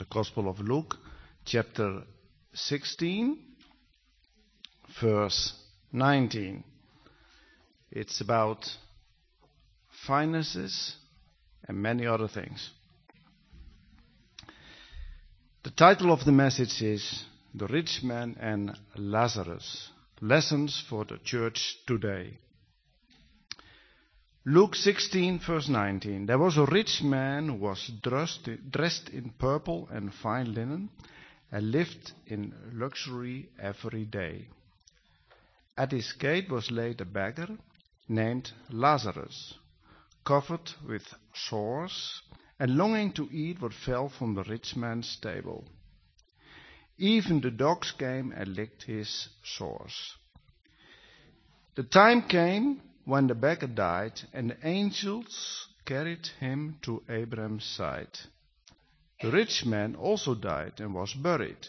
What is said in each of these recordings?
Gospel of Luke, chapter 16, verse 19. It's about finances and many other things. The title of the message is The Rich Man and Lazarus, Lessons for the Church Today. Luke 16, verse 19. There was a rich man who was dressed in purple and fine linen and lived in luxury every day. At his gate was laid a beggar named Lazarus, covered with sores and longing to eat what fell from the rich man's table. Even the dogs came and licked his sores. The time came when the beggar died, and the angels carried him to Abraham's side. The rich man also died and was buried.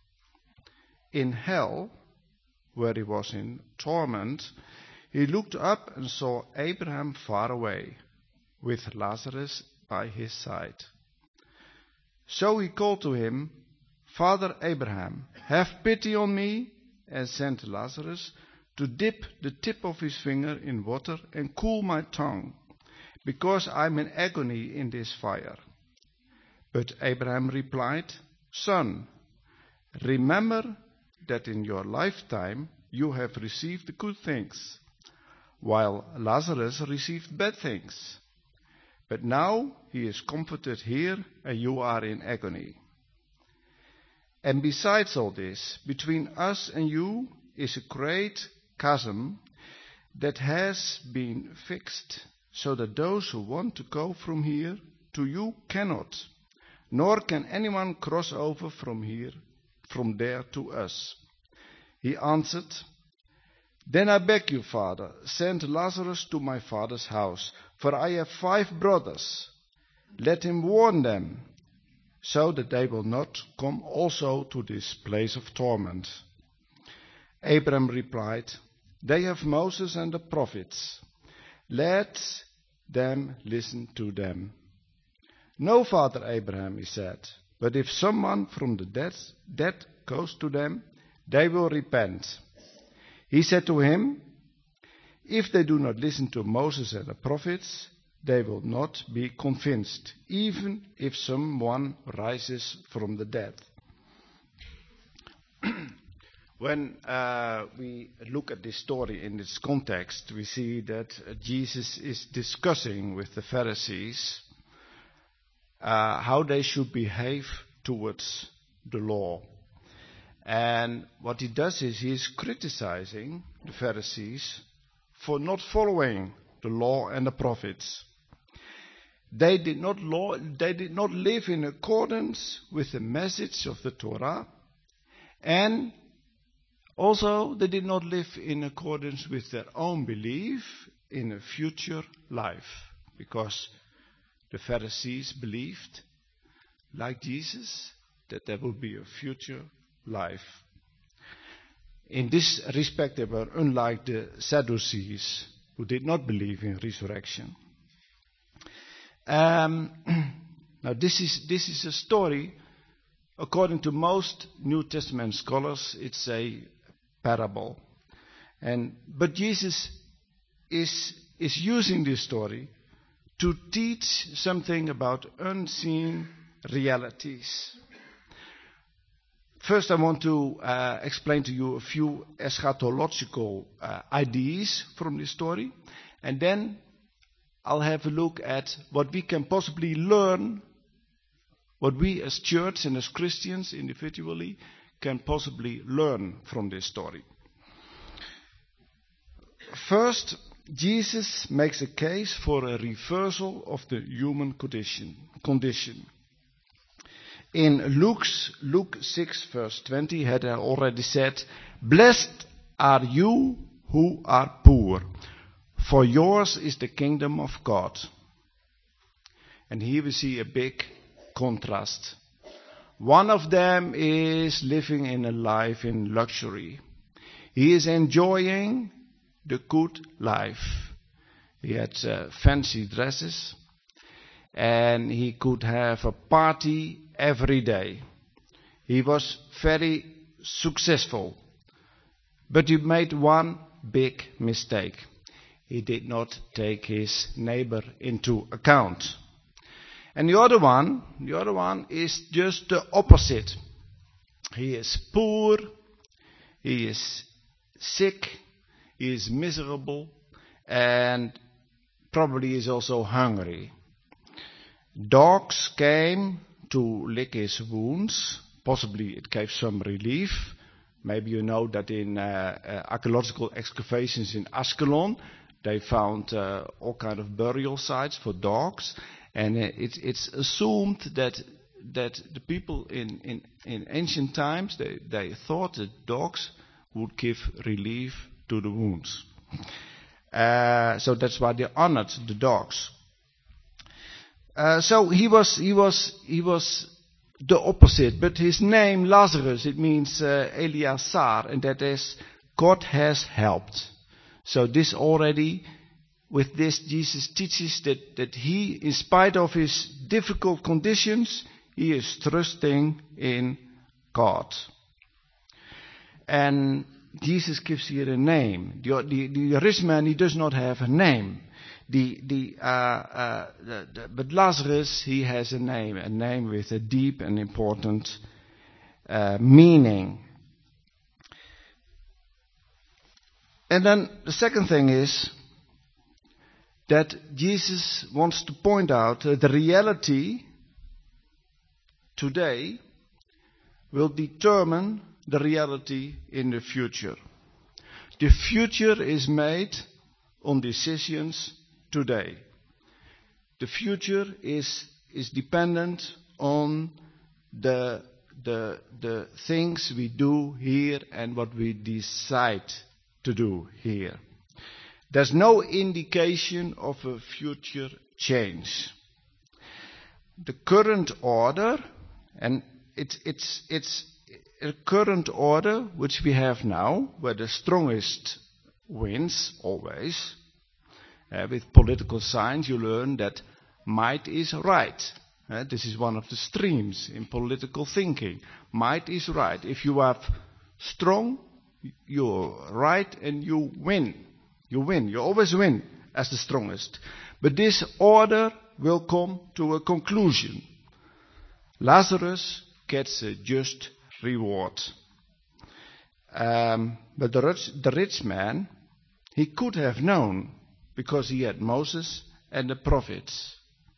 In hell, where he was in torment, he looked up and saw Abraham far away, with Lazarus by his side. So he called to him, "Father Abraham, have pity on me, and send Lazarus to dip the tip of his finger in water and cool my tongue, because I am in agony in this fire." But Abraham replied, "Son, remember that in your lifetime you have received the good things, while Lazarus received bad things. But now he is comforted here, and you are in agony. And besides all this, between us and you is a great chasm that has been fixed, so that those who want to go from here to you cannot, nor can anyone cross over from there to us." He answered, "Then I beg you, Father, send Lazarus to my father's house, for I have 5 brothers. Let him warn them, so that they will not come also to this place of torment." Abraham replied, "They have Moses and the prophets. Let them listen to them." "No, Father Abraham," he said, "but if someone from the dead goes to them, they will repent." He said to him, "If they do not listen to Moses and the prophets, they will not be convinced, even if someone rises from the dead." When we look at this story in its context, we see that Jesus is discussing with the Pharisees how they should behave towards the law. And what he does is he is criticizing the Pharisees for not following the law and the prophets. They did not live in accordance with the message of the Torah, and also they did not live in accordance with their own belief in a future life, because the Pharisees believed, like Jesus, that there will be a future life. In this respect, they were unlike the Sadducees, who did not believe in resurrection. Now, this is a story. According to most New Testament scholars, it's a parable, but Jesus is using this story to teach something about unseen realities. First, I want to explain to you a few eschatological ideas from this story, and then I'll have a look at what we can possibly learn, what we as church and as Christians individually can possibly learn from this story. First, Jesus makes a case for a reversal of the human condition. In Luke 6, verse 20, he had already said, "Blessed are you who are poor, for yours is the kingdom of God." And here we see a big contrast. One of them is living in a life in luxury. He is enjoying the good life. He had fancy dresses, and he could have a party every day. He was very successful. But he made one big mistake. He did not take his neighbor into account. And the other one is just the opposite. He is poor, he is sick, he is miserable, and probably is also hungry. Dogs came to lick his wounds. Possibly it gave some relief. Maybe you know that in archaeological excavations in Ashkelon, they found all kind of burial sites for dogs. And it's assumed that the people in ancient times, they thought that dogs would give relief to the wounds. So that's why they honored the dogs. So he was the opposite, but his name Lazarus, it means Eleazar, and that is God has helped. So this already, with this Jesus teaches that he, in spite of his difficult conditions, he is trusting in God. And Jesus gives here a name. The rich man, he does not have a name. But Lazarus, he has a name with a deep and important meaning. And then the second thing is that Jesus wants to point out that the reality today will determine the reality in the future. The future is made on decisions today. The future is dependent on the things we do here and what we decide to do here. There's no indication of a future change. The current order, and it's a current order which we have now, where the strongest wins always. With political science, you learn that might is right. This is one of the streams in political thinking. Might is right. If you are strong, you're right and you win. You win. You always win as the strongest. But this order will come to a conclusion. Lazarus gets a just reward. But the rich man, he could have known, because he had Moses and the prophets.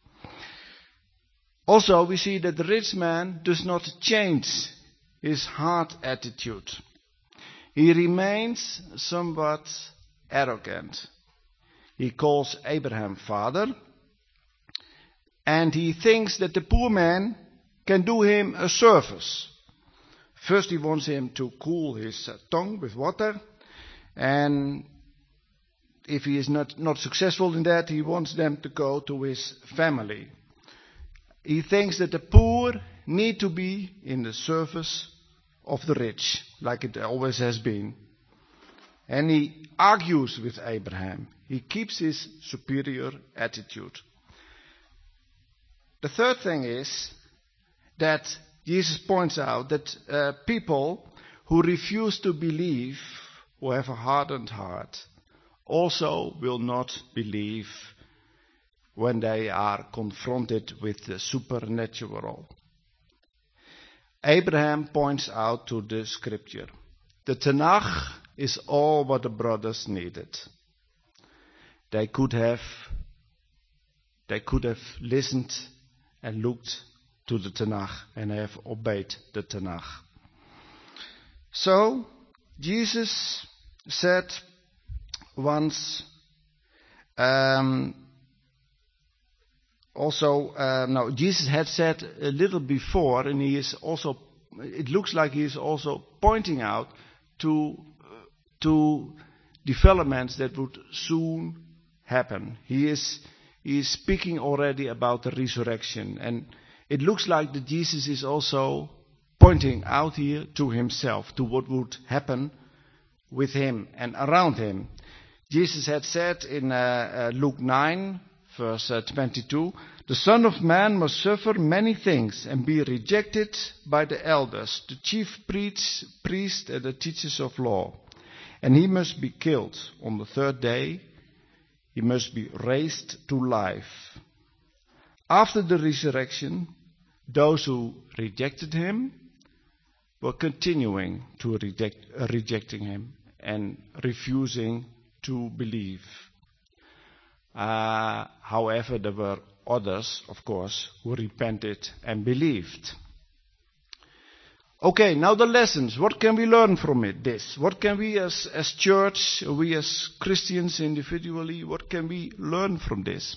Also, we see that the rich man does not change his heart attitude. He remains somewhat arrogant. He calls Abraham father, and he thinks that the poor man can do him a service. First, he wants him to cool his tongue with water, and if he is not successful in that, he wants them to go to his family. He thinks that the poor need to be in the service of the rich, like it always has been. And he argues with Abraham. He keeps his superior attitude. The third thing is that Jesus points out that people who refuse to believe, who have a hardened heart, also will not believe when they are confronted with the supernatural. Abraham points out to the scripture. The Tanakh is all what the brothers needed. They could have listened and looked to the Tanakh and have obeyed the Tanakh. So, Jesus said once, Jesus had said a little before, and he is also, it looks like he is also pointing out to developments that would soon happen. He is speaking already about the resurrection, and it looks like that Jesus is also pointing out here to himself, to what would happen with him and around him. Jesus had said in Luke 9, verse 22, The Son of Man must suffer many things and be rejected by the elders, the chief priests, and the teachers of law. And he must be killed. On the third day, he must be raised to life. After the resurrection, those who rejected him were continuing to rejecting him and refusing to believe. However, there were others, of course, who repented and believed. Okay, now the lessons. What can we learn from this? What can we as church, we as Christians individually, what can we learn from this?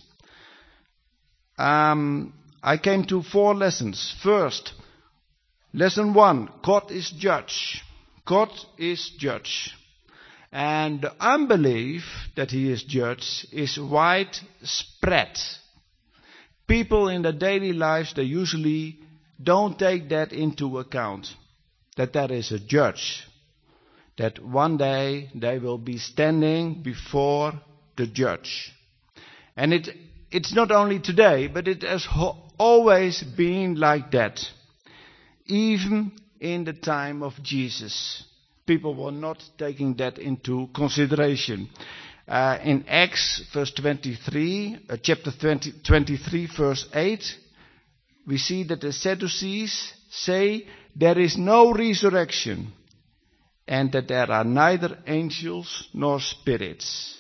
I came to 4 lessons. First, lesson 1, God is judge. God is judge. And the unbelief that he is judge is widespread. People in their daily lives, they usually don't take that into account. That there is a judge. That one day they will be standing before the judge. And it's not only today, but it has always been like that. Even in the time of Jesus, people were not taking that into consideration. In Acts chapter 23, verse 8, we see that the Sadducees say there is no resurrection and that there are neither angels nor spirits.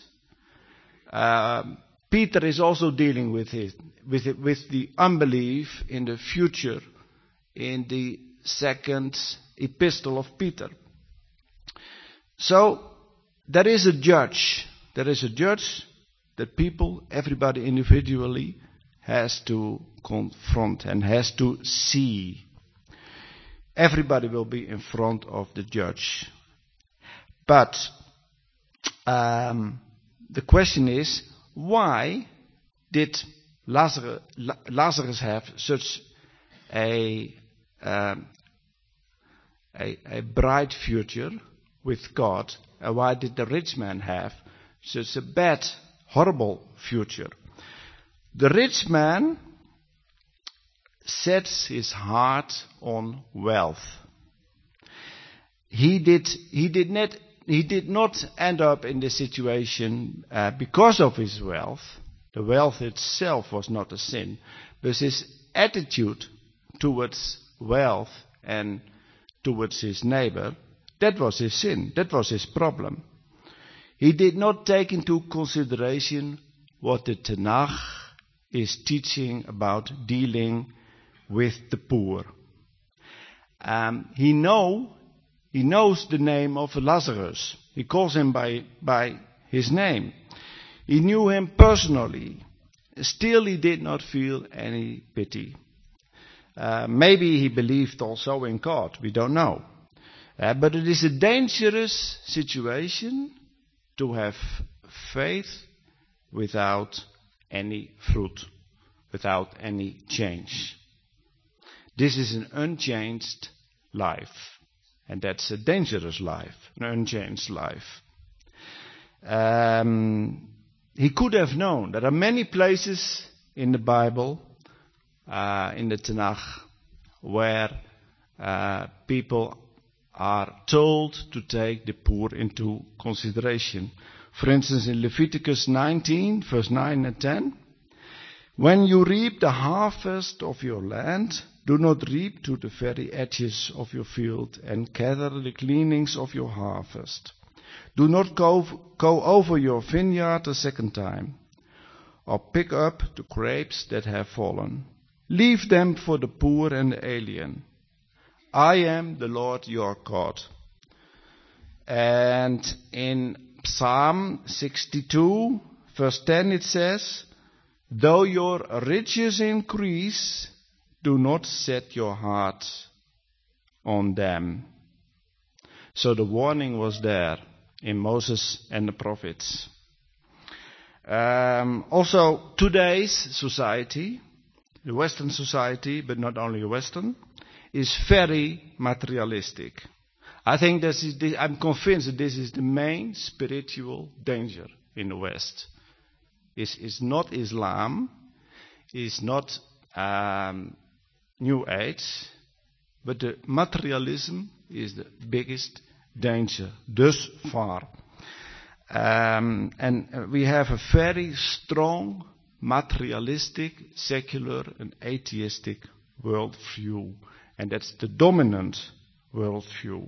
Peter is also dealing with the unbelief in the future in the second epistle of Peter. So, there is a judge. There is a judge that people, everybody individually, has to confront and has to see. Everybody will be in front of the judge. But the question is, why did Lazarus have such a bright future with God, and why did the rich man have such a bad, horrible future? The rich man sets his heart on wealth. He did not end up in this situation because of his wealth. The wealth itself was not a sin, but his attitude towards wealth and towards his neighbor, that was his sin. That was his problem. He did not take into consideration what the Tanakh is teaching about dealing with the poor. He knows the name of Lazarus. He calls him by his name. He knew him personally. Still, he did not feel any pity. Maybe he believed also in God. We don't know. But it is a dangerous situation to have faith without any fruit, without any change. This is an unchanged life. And that's a dangerous life, an unchanged life. He could have known. There are many places in the Bible, in the Tanakh, where people are told to take the poor into consideration. For instance, in Leviticus 19, verse 9 and 10, when you reap the harvest of your land, do not reap to the very edges of your field and gather the gleanings of your harvest. Do not go over your vineyard a second time, or pick up the grapes that have fallen. Leave them for the poor and the alien. I am the Lord your God. And in Psalm 62, verse 10 it says, though your riches increase, do not set your heart on them. So the warning was there in Moses and the prophets. Also, today's society, the Western society, but not only Western, is very materialistic. I think I'm convinced that this is the main spiritual danger in the West. It's not Islam. is not New Age, but the materialism is the biggest danger thus far. And we have a very strong materialistic, secular and atheistic worldview. And that's the dominant worldview.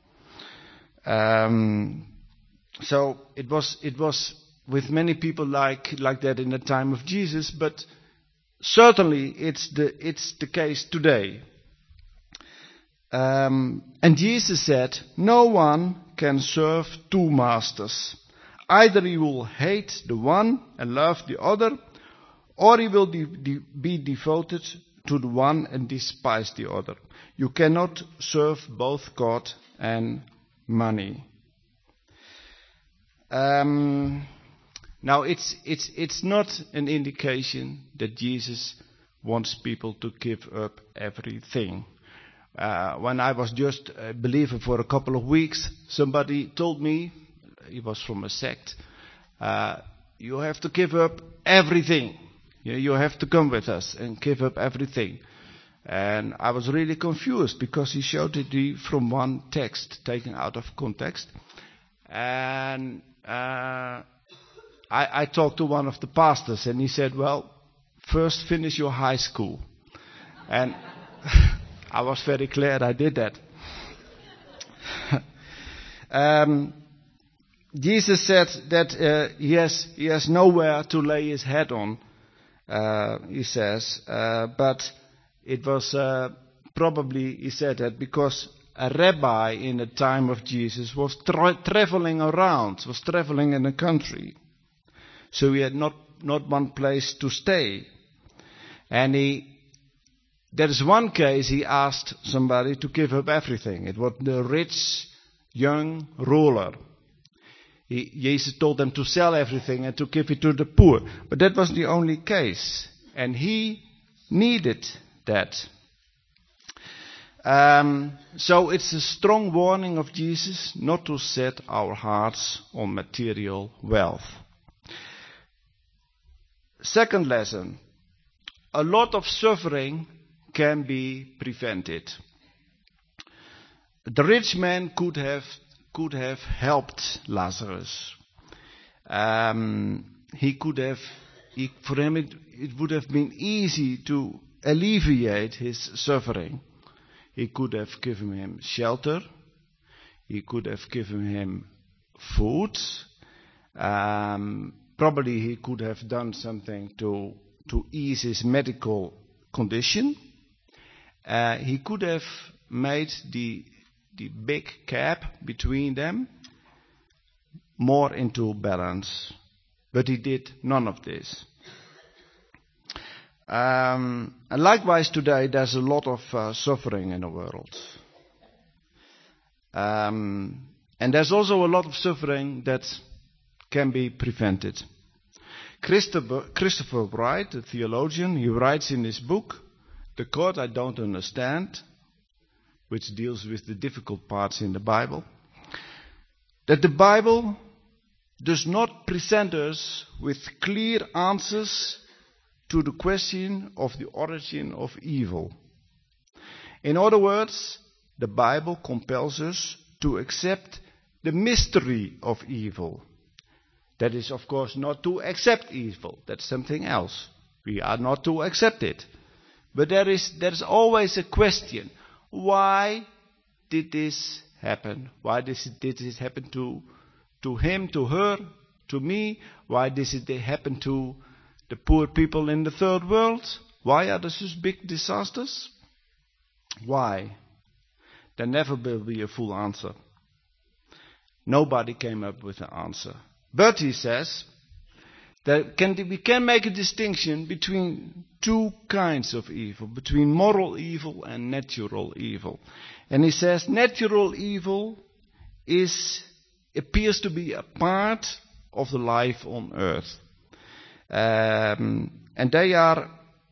So it was with many people like that in the time of Jesus, but certainly it's the case today. And Jesus said, no one can serve two masters. Either he will hate the one and love the other, or he will be devoted to the one and despise the other. You cannot serve both God and money. Now it's not an indication that Jesus wants people to give up everything. When I was just a believer for a couple of weeks, somebody told me, he was from a sect, you have to give up everything. You have to come with us and give up everything. And I was really confused because he showed it from one text taken out of context. And I talked to one of the pastors and he said, well, first finish your high school. And I was very glad I did that. Jesus said that he has nowhere to lay his head on, he says, but it was probably, he said that because a rabbi in the time of Jesus was traveling around, was traveling in the country. So he had not one place to stay. And there is one case he asked somebody to give up everything. It was the rich young ruler. Jesus told them to sell everything and to give it to the poor. But that was the only case. And he needed that. So it's a strong warning of Jesus not to set our hearts on material wealth. Second lesson. A lot of suffering can be prevented. The rich man could have helped Lazarus. For him it would have been easy to alleviate his suffering. He could have given him shelter. He could have given him food. Probably he could have done something to ease his medical condition. He could have made the big gap between them more into balance. But he did none of this. And likewise today there's a lot of suffering in the world. And there's also a lot of suffering that can be prevented. Christopher Wright, the theologian, he writes in his book, The God I Don't Understand, which deals with the difficult parts in the Bible, that the Bible does not present us with clear answers to the question of the origin of evil. In other words, the Bible compels us to accept the mystery of evil. That is, of course, not to accept evil. That's something else. We are not to accept it. But there is always a question. Why did this happen? Why did this happen to him, to her, to me? Why did it happen to the poor people in the third world? Why are there such big disasters? Why? There never will be a full answer. Nobody came up with an answer. But he says that we can make a distinction between two kinds of evil, between moral evil and natural evil. And he says natural evil appears to be a part of the life on earth. And they are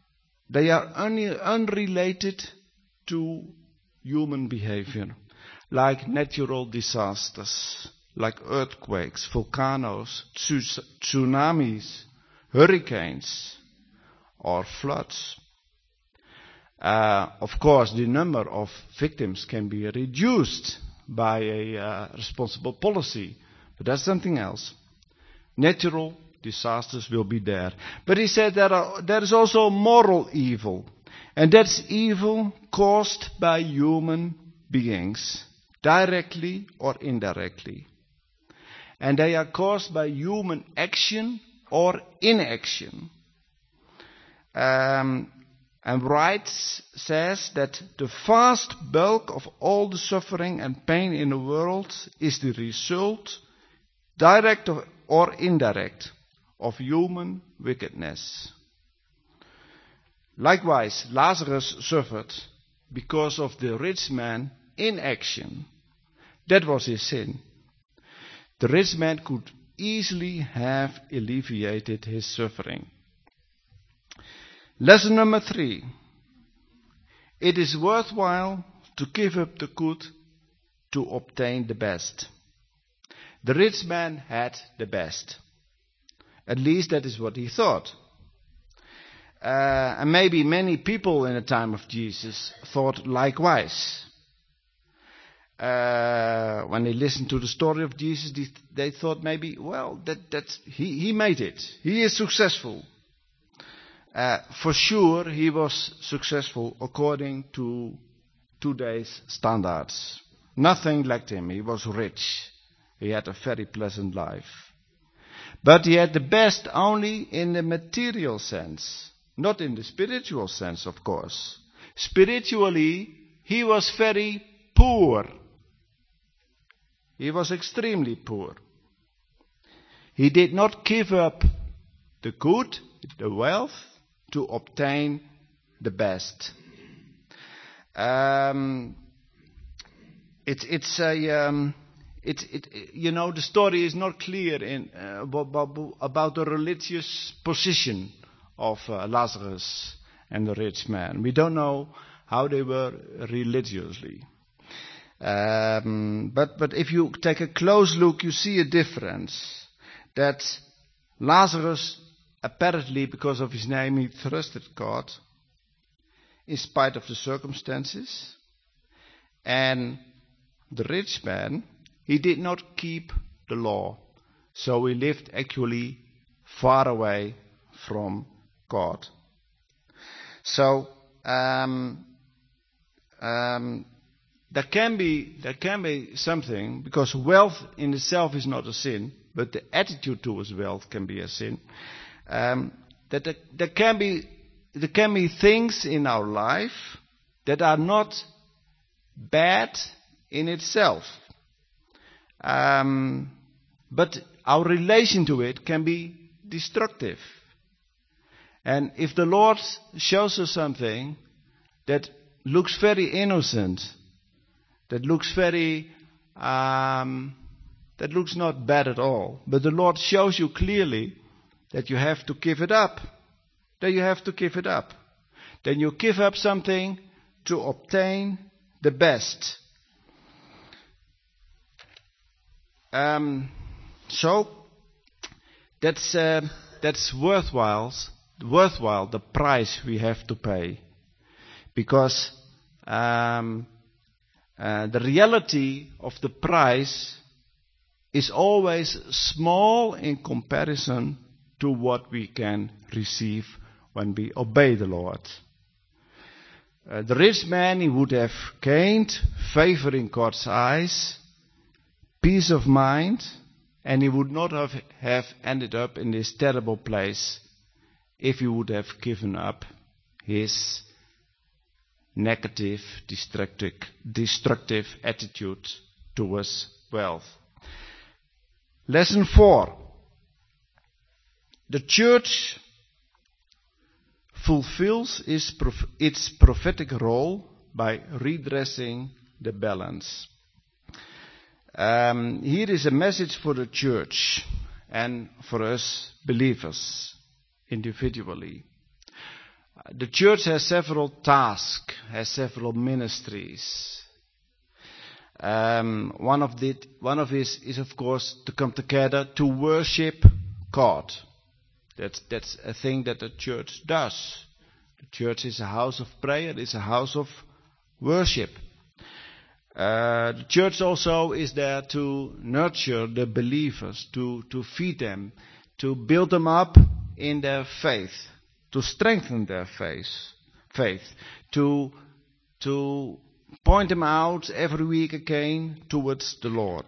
unrelated to human behavior, like natural disasters, like earthquakes, volcanoes, tsunamis, hurricanes, or floods. Of course, the number of victims can be reduced by a responsible policy, but that's something else. Natural disasters will be there. But he said there is also moral evil, and that's evil caused by human beings, directly or indirectly. And they are caused by human action or inaction. And Wright says that the vast bulk of all the suffering and pain in the world is the result, direct or indirect, of human wickedness. Likewise, Lazarus suffered because of the rich man inaction. That was his sin. The rich man could easily have alleviated his suffering. Lesson number 3. It is worthwhile to give up the good to obtain the best. The rich man had the best. At least that is what he thought. And maybe many people in the time of Jesus thought likewise. When they listened to the story of Jesus, they thought maybe, well, he made it. He is successful. For sure, he was successful according to today's standards. Nothing lacked him. He was rich. He had a very pleasant life. But he had the best only in the material sense, not in the spiritual sense, of course. Spiritually, he was very poor. He was extremely poor. He did not give up the good, the wealth, to obtain the best. The story is not clear about the religious position of Lazarus and the rich man. We don't know how they were religiously. But if you take a close look, you see a difference. That Lazarus, apparently because of his name, he trusted God in spite of the circumstances. And the rich man, he did not keep the law. So he lived actually far away from God. So there can be something, because wealth in itself is not a sin, but the attitude towards wealth can be a sin. That there can be things in our life that are not bad in itself, but our relation to it can be destructive. And if the Lord shows us something that looks very innocent, that looks not bad at all, but the Lord shows you clearly that you have to give it up, then you give up something to obtain the best. So that's worthwhile the price we have to pay, because the reality of the price is always small in comparison to what we can receive when we obey the Lord. The rich man, he would have gained favor in God's eyes, peace of mind, and he would not have ended up in this terrible place if he would have given up his negative, destructive attitude towards wealth. Lesson 4. The church fulfills its prophetic role by redressing the balance. Here is a message for the church and for us believers individually. The church has several tasks, has several ministries. One of these is, of course, to come together to worship God. That's a thing that the church does. The church is a house of prayer. It's a house of worship. The church also is there to nurture the believers, to feed them, to build them up in their faith, to strengthen their faith, to point them out every week again towards the Lord.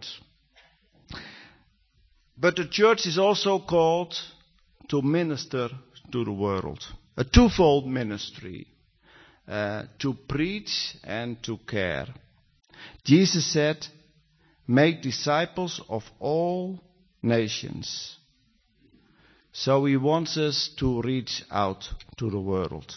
But the church is also called to minister to the world. A twofold ministry, to preach and to care. Jesus said, make disciples of all nations. So he wants us to reach out to the world.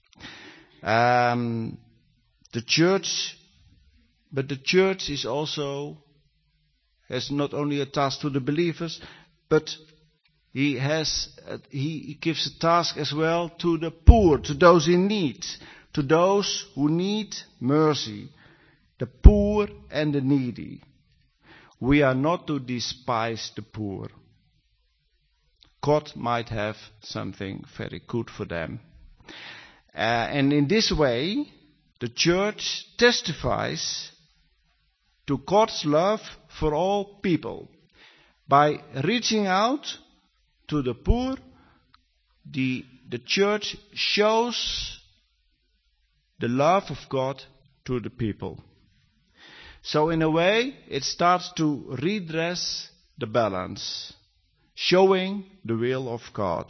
The church is also, has not only a task to the believers, but he gives a task as well to the poor, to those in need, to those who need mercy, the poor and the needy. We are not to despise the poor. God might have something very good for them. And in this way, the church testifies to God's love for all people. By reaching out to the poor, the church shows the love of God to the people. So in a way, it starts to redress the balance, showing the will of God.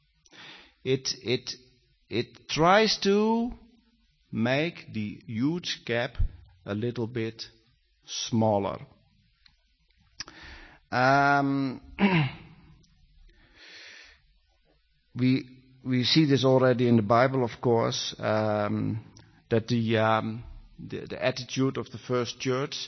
It tries to make the huge gap a little bit smaller. We see this already in the Bible, of course, that the attitude of the first church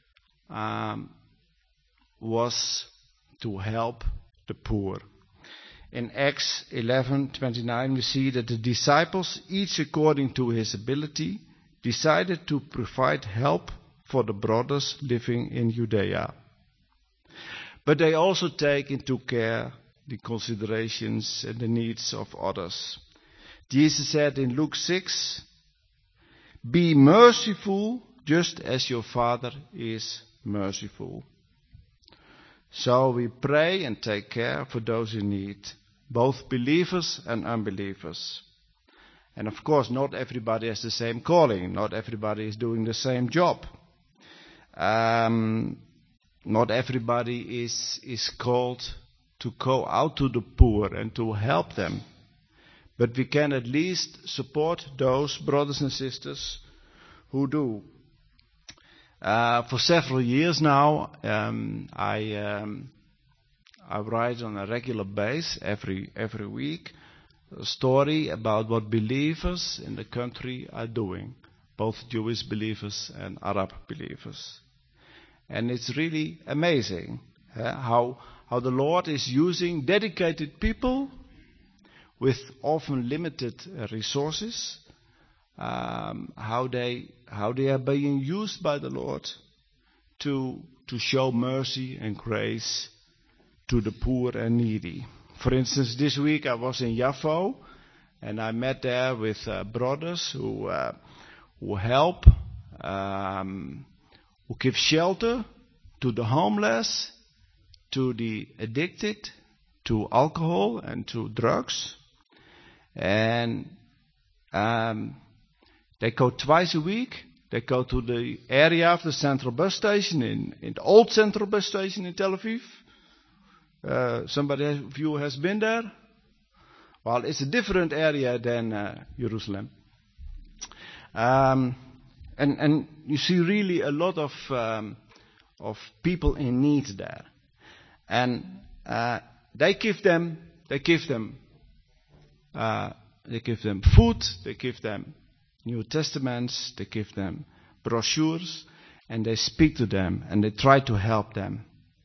was to help the poor. In Acts 11:29 we see that the disciples, each according to his ability, decided to provide help for the brothers living in Judea. But they also take into care the considerations and the needs of others. Jesus said in Luke 6, be merciful just as your Father is merciful. So we pray and take care for those in need, both believers and unbelievers. And of course, not everybody has the same calling. Not everybody is doing the same job. Not everybody is called to go out to the poor and to help them. But we can at least support those brothers and sisters who do. For several years now, I write on a regular basis every week a story about what believers in the country are doing, both Jewish believers and Arab believers. And it's really amazing how the Lord is using dedicated people with often limited resources, how they are being used by the Lord to show mercy and grace to the poor and needy. For instance, this week I was in Jaffo and I met there with brothers who help, who give shelter to the homeless, to the addicted, to alcohol and to drugs. And they go twice a week. They go to the area of the central bus station, in the old central bus station in Tel Aviv. Somebody of you has been there? Well, it's a different area than Jerusalem. And you see really a lot of people in need there. And they give them food, they give them New Testaments, they give them brochures, and they speak to them and they try to help them.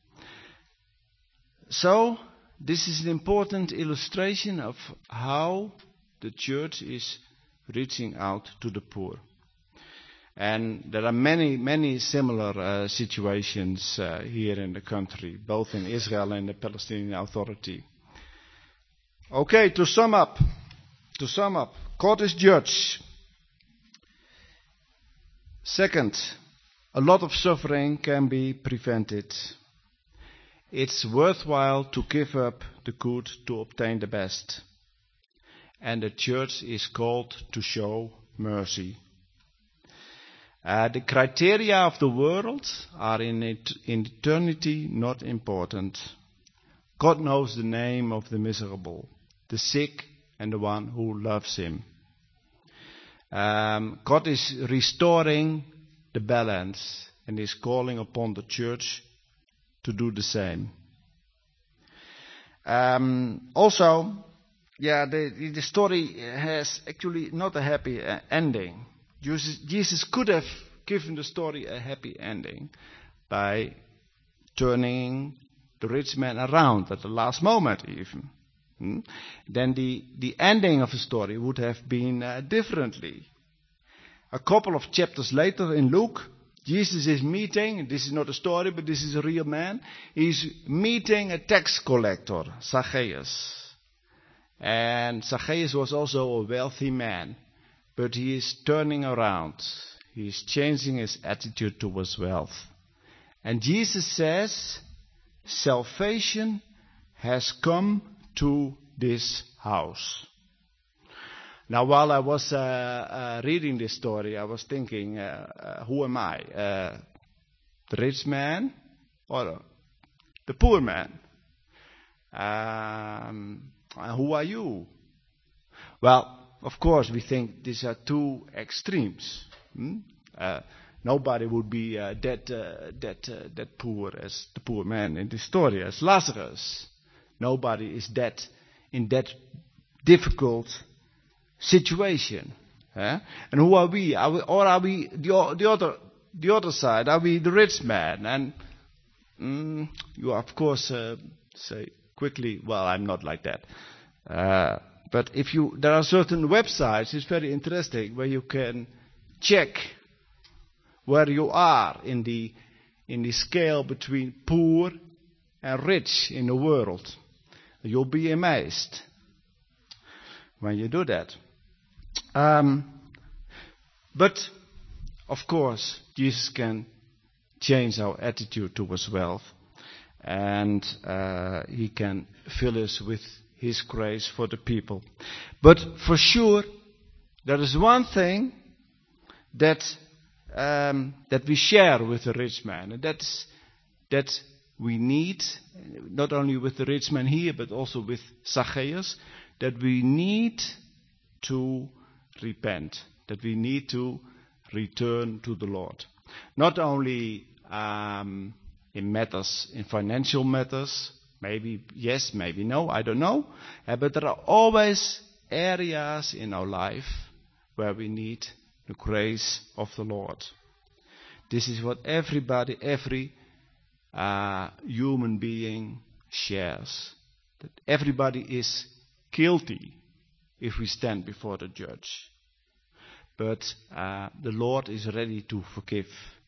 So, this is an important illustration of how the church is reaching out to the poor. And there are many similar situations here in the country, both in Israel and the Palestinian Authority. Okay, to sum up, God is judge. Second, a lot of suffering can be prevented. It's worthwhile to give up the good to obtain the best. And the church is called to show mercy. The criteria of the world are in eternity not important. God knows the name of the miserable, the sick, and the one who loves him. God is restoring the balance and is calling upon the church to do the same. Also, the story has actually not a happy ending. Jesus could have given the story a happy ending by turning the rich man around at the last moment even. Then the ending of the story would have been differently. A couple of chapters later in Luke, Jesus is meeting, this is not a story, but this is a real man. He's meeting a tax collector, Zacchaeus. And Zacchaeus was also a wealthy man, but he is turning around. He is changing his attitude towards wealth. And Jesus says, salvation has come to this house. Now, while I was reading this story, I was thinking, who am I? The rich man or the poor man? Who are you? Well, of course, we think these are two extremes. Nobody would be that poor as the poor man in this story, as Lazarus. Nobody is in that difficult situation. And who are we? Are we the other side? Are we the rich man? And you of course say quickly, well, I'm not like that. But there are certain websites, it's very interesting, where you can check where you are in the scale between poor and rich in the world. You'll be amazed when you do that. But, of course, Jesus can change our attitude towards wealth. And he can fill us with his grace for the people. But for sure, there is one thing that we share with the rich man. And that we need, not only with the rich man here, but also with Zacchaeus, that we need to repent, that we need to return to the Lord. Not only in financial matters, maybe yes, maybe no, I don't know. But there are always areas in our life where we need the grace of the Lord. This is what every human being shares. That everybody is guilty if we stand before the judge. But the Lord is ready to forgive.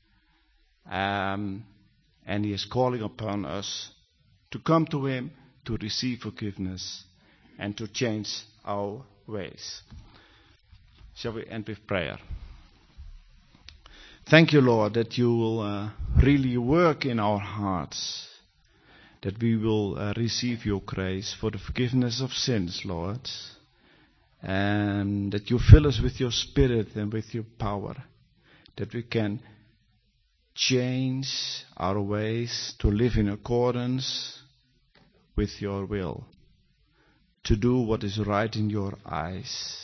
And he is calling upon us to come to him, to receive forgiveness, and to change our ways. Shall we end with prayer? Thank you, Lord, that you will really work in our hearts, that we will receive your grace for the forgiveness of sins, Lord, and that you fill us with your Spirit and with your power, that we can change our ways to live in accordance with your will, to do what is right in your eyes,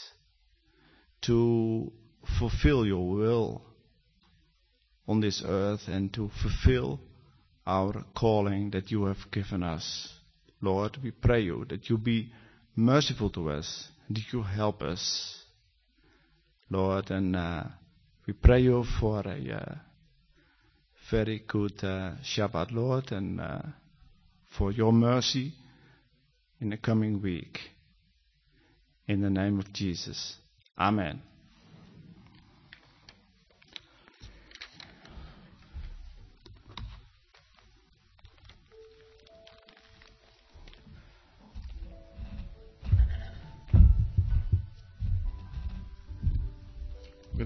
to fulfill your will on this earth and to fulfill our calling that you have given us. Lord, we pray you that you be merciful to us, and that you help us, Lord, and we pray you for a very good Shabbat, Lord, and for your mercy in the coming week. In the name of Jesus. Amen.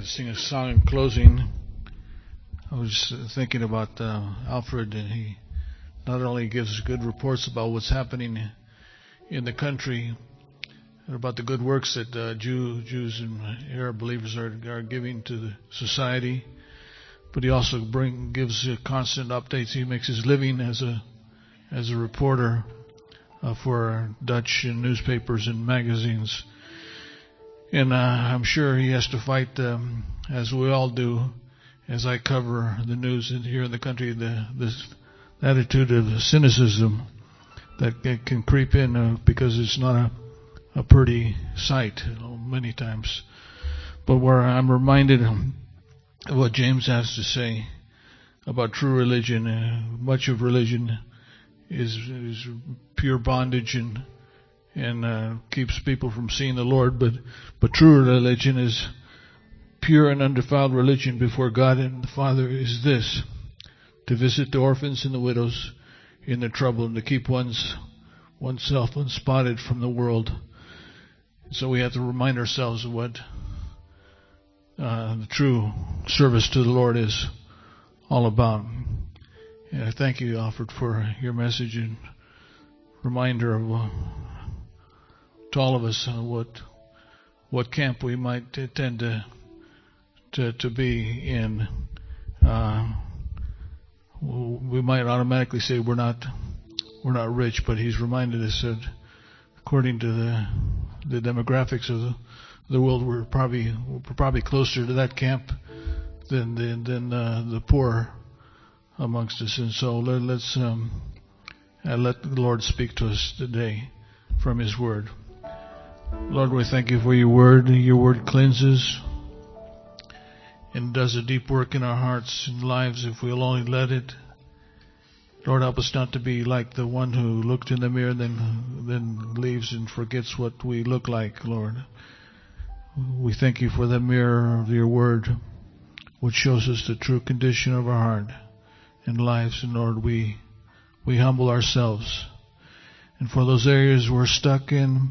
to sing a song in closing. I was thinking about Alfred, and he not only gives good reports about what's happening in the country and about the good works that Jews and Arab believers are giving to the society, but he also gives constant updates. He makes his living as a reporter for Dutch newspapers and magazines. And I'm sure he has to fight, as we all do, as I cover the news here in the country, this attitude of cynicism that can creep in because it's not a pretty sight many times. But where I'm reminded of what James has to say about true religion, much of religion is pure bondage and keeps people from seeing the Lord, but true religion is pure and undefiled religion before God and the Father is this: to visit the orphans and the widows in their trouble and to keep oneself unspotted from the world. So we have to remind ourselves of what the true service to the Lord is all about. And I thank you, Alfred, for your message and reminder of to all of us what camp we might tend to be in. We might automatically say we're not rich, but he's reminded us that according to the demographics of the world, we're probably closer to that camp than the poor amongst us. And so let's let the Lord speak to us today from His Word. Lord, we thank you for your Word. Your Word cleanses and does a deep work in our hearts and lives if we'll only let it. Lord, help us not to be like the one who looked in the mirror and then leaves and forgets what we look like, Lord. We thank you for the mirror of your Word, which shows us the true condition of our heart and lives. And Lord, we humble ourselves. And for those areas we're stuck in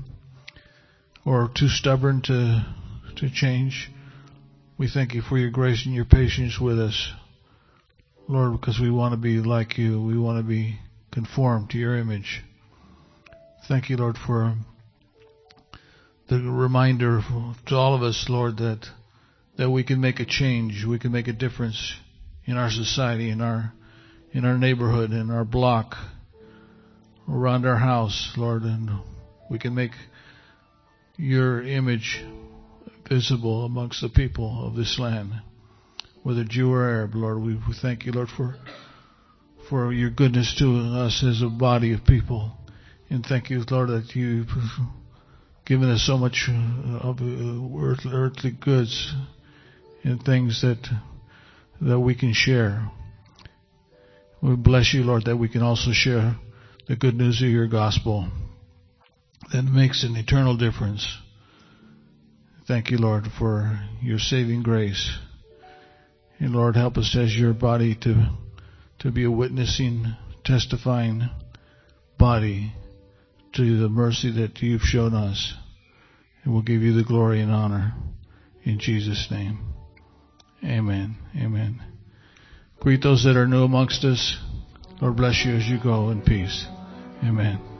or too stubborn to change, we thank you for your grace and your patience with us, Lord, because we want to be like you. We want to be conformed to your image. Thank you, Lord, for the reminder to all of us, Lord, that we can make a change. We can make a difference in our society, in our neighborhood, in our block, around our house, Lord, and we can make your image visible amongst the people of this land, whether Jew or Arab. Lord, we thank you, Lord, for your goodness to us as a body of people. And thank you, Lord, that you've given us so much of earthly goods and things that we can share. We bless you, Lord, that we can also share the good news of your gospel that makes an eternal difference. Thank you, Lord, for your saving grace. And Lord, help us as your body to be a witnessing, testifying body to the mercy that you've shown us. And we'll give you the glory and honor in Jesus' name. Amen. Amen. Greet those that are new amongst us. Lord bless you as you go in peace. Amen.